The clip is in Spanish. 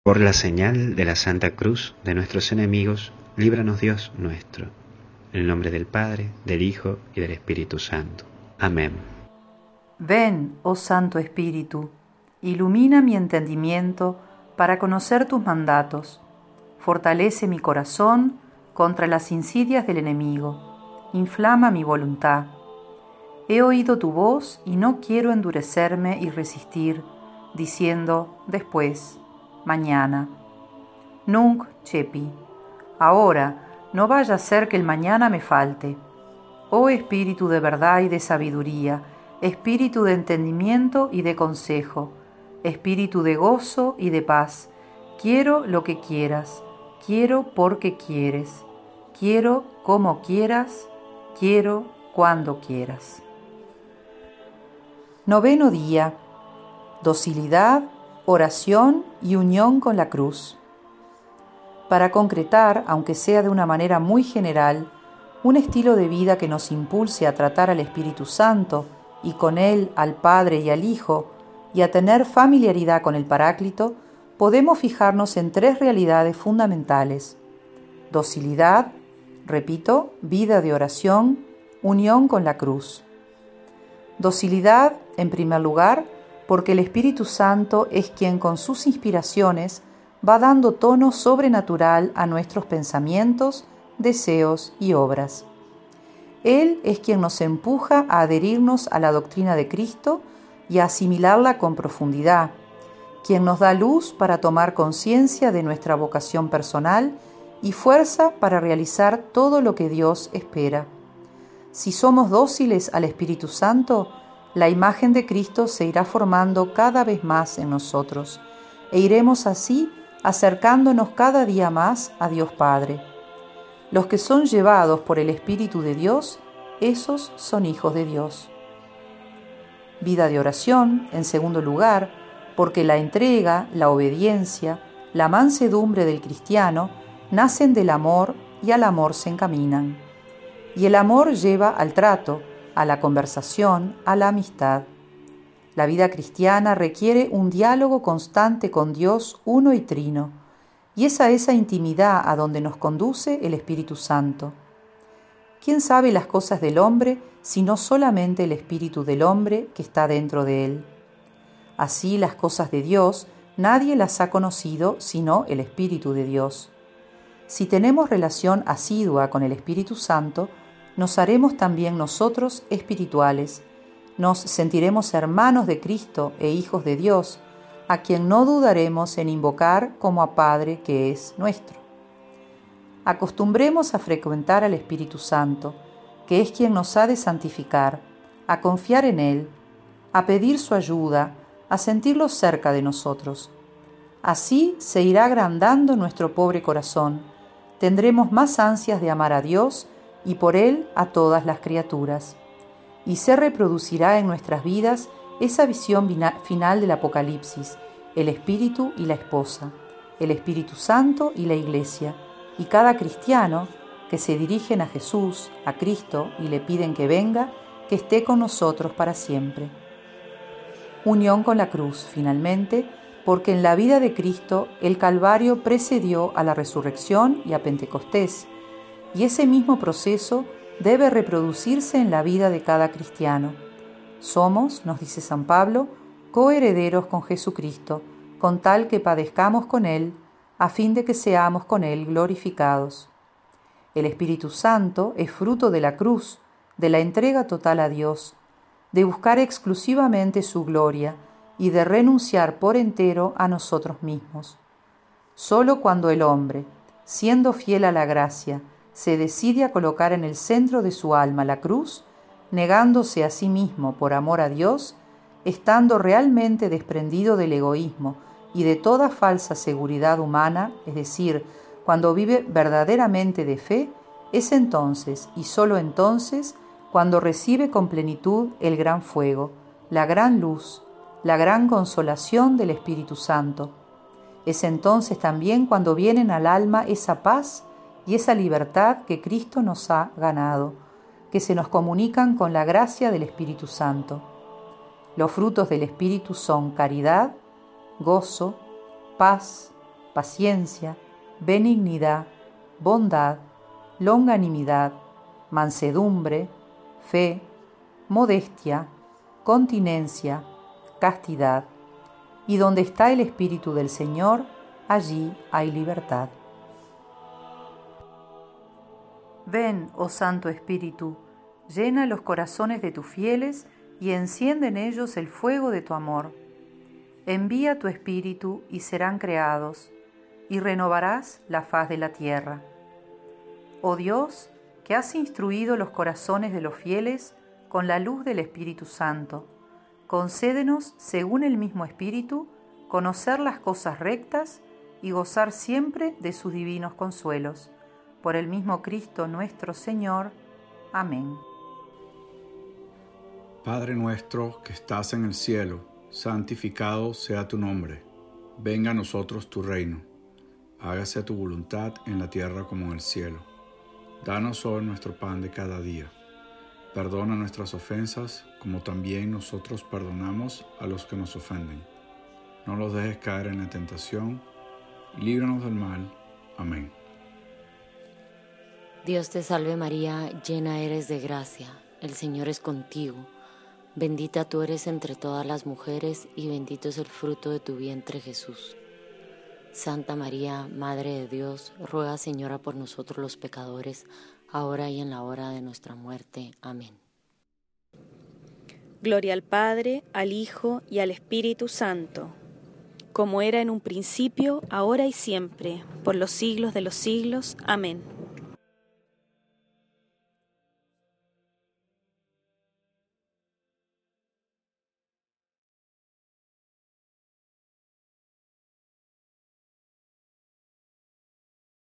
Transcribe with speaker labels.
Speaker 1: Por la señal de la Santa Cruz de nuestros enemigos, líbranos Dios nuestro. En el nombre del Padre, del Hijo y del Espíritu Santo. Amén.
Speaker 2: Ven, oh Santo Espíritu, ilumina mi entendimiento para conocer tus mandatos. Fortalece mi corazón contra las insidias del enemigo. Inflama mi voluntad. He oído tu voz y no quiero endurecerme y resistir, diciendo después, mañana. Nunc cepi. Ahora, no vaya a ser que el mañana me falte. Oh Espíritu de verdad y de sabiduría, Espíritu de entendimiento y de consejo, Espíritu de gozo y de paz, quiero lo que quieras, quiero porque quieres, quiero como quieras, quiero cuando quieras. Noveno día. Docilidad, oración y unión con la cruz. Para concretar, aunque sea de una manera muy general, un estilo de vida que nos impulse a tratar al Espíritu Santo y con él al Padre y al Hijo, y a tener familiaridad con el Paráclito, podemos fijarnos en tres realidades fundamentales: docilidad, repito, vida de oración, unión con la cruz. Docilidad, en primer lugar, porque el Espíritu Santo es quien con sus inspiraciones va dando tono sobrenatural a nuestros pensamientos, deseos y obras. Él es quien nos empuja a adherirnos a la doctrina de Cristo y a asimilarla con profundidad, quien nos da luz para tomar conciencia de nuestra vocación personal y fuerza para realizar todo lo que Dios espera. Si somos dóciles al Espíritu Santo, la imagen de Cristo se irá formando cada vez más en nosotros e iremos así acercándonos cada día más a Dios Padre. Los que son llevados por el Espíritu de Dios, esos son hijos de Dios. Vida de oración, en segundo lugar, porque la entrega, la obediencia, la mansedumbre del cristiano nacen del amor y al amor se encaminan. Y el amor lleva al trato, a la conversación, a la amistad. La vida cristiana requiere un diálogo constante con Dios uno y trino, y es a esa intimidad a donde nos conduce el Espíritu Santo. ¿Quién sabe las cosas del hombre sino solamente el Espíritu del hombre que está dentro de él? Así las cosas de Dios nadie las ha conocido sino el Espíritu de Dios. Si tenemos relación asidua con el Espíritu Santo, nos haremos también nosotros espirituales, nos sentiremos hermanos de Cristo e hijos de Dios, a quien no dudaremos en invocar como a Padre que es nuestro. Acostumbremos a frecuentar al Espíritu Santo, que es quien nos ha de santificar, a confiar en Él, a pedir su ayuda, a sentirlo cerca de nosotros. Así se irá agrandando nuestro pobre corazón, tendremos más ansias de amar a Dios y por Él a todas las criaturas. Y se reproducirá en nuestras vidas esa visión final del Apocalipsis, el Espíritu y la esposa, el Espíritu Santo y la Iglesia, y cada cristiano que se dirigen a Jesús, a Cristo, y le piden que venga, que esté con nosotros para siempre. Unión con la cruz, finalmente, porque en la vida de Cristo el Calvario precedió a la resurrección y a Pentecostés, y ese mismo proceso debe reproducirse en la vida de cada cristiano. Somos, nos dice San Pablo, coherederos con Jesucristo, con tal que padezcamos con Él, a fin de que seamos con Él glorificados. El Espíritu Santo es fruto de la cruz, de la entrega total a Dios, de buscar exclusivamente su gloria y de renunciar por entero a nosotros mismos. Solo cuando el hombre, siendo fiel a la gracia, se decide a colocar en el centro de su alma la cruz, negándose a sí mismo por amor a Dios, estando realmente desprendido del egoísmo y de toda falsa seguridad humana, es decir, cuando vive verdaderamente de fe, es entonces y solo entonces cuando recibe con plenitud el gran fuego, la gran luz, la gran consolación del Espíritu Santo. Es entonces también cuando vienen al alma esa paz y esa libertad que Cristo nos ha ganado, que se nos comunican con la gracia del Espíritu Santo. Los frutos del Espíritu son caridad, gozo, paz, paciencia, benignidad, bondad, longanimidad, mansedumbre, fe, modestia, continencia, castidad. Y donde está el Espíritu del Señor, allí hay libertad. Ven, oh Santo Espíritu, llena los corazones de tus fieles y enciende en ellos el fuego de tu amor. Envía tu Espíritu y serán creados, y renovarás la faz de la tierra. Oh Dios, que has instruido los corazones de los fieles con la luz del Espíritu Santo, concédenos, según el mismo Espíritu, conocer las cosas rectas y gozar siempre de sus divinos consuelos. Por el mismo Cristo nuestro Señor. Amén.
Speaker 3: Padre nuestro que estás en el cielo, santificado sea tu nombre. Venga a nosotros tu reino. Hágase tu voluntad en la tierra como en el cielo. Danos hoy nuestro pan de cada día. Perdona nuestras ofensas, como también nosotros perdonamos a los que nos ofenden. No los dejes caer en la tentación, y líbranos del mal. Amén.
Speaker 4: Dios te salve María, llena eres de gracia, el Señor es contigo. Bendita tú eres entre todas las mujeres, y bendito es el fruto de tu vientre Jesús. Santa María, Madre de Dios, ruega Señora por nosotros los pecadores, ahora y en la hora de nuestra muerte. Amén.
Speaker 5: Gloria al Padre, al Hijo y al Espíritu Santo, como era en un principio, ahora y siempre, por los siglos de los siglos. Amén.